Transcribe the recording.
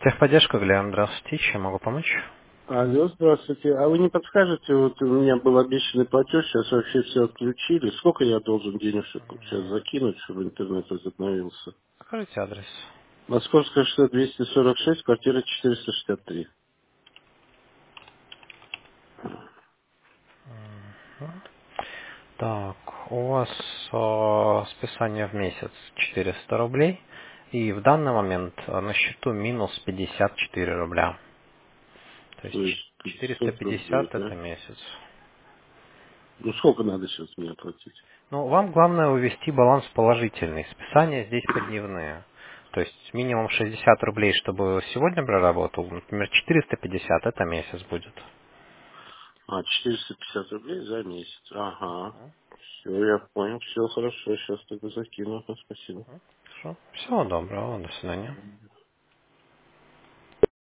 Техподдержка, Глеб, здравствуйте, чем могу помочь? Алло, здравствуйте. А вы не подскажете, вот у меня был обещанный платеж, сейчас вообще все отключили. Сколько я должен денежек сейчас закинуть, чтобы интернет возобновился? Скажите адрес. Московская шоссе 246, квартира 463. Так, у вас списание в месяц 400 рублей, и в данный момент на счету минус 54 рубля. То есть То есть 500 рублей, 450 это да? месяц. Ну сколько надо сейчас мне платить? Ну, вам главное увести баланс положительный. Списания здесь подневные. То есть минимум 60 рублей, чтобы сегодня проработал. Например, 450 это месяц будет. 450 рублей за месяц. Ага. Все, я понял, все хорошо, сейчас тогда закину. Спасибо. Хорошо. Всего доброго, до свидания.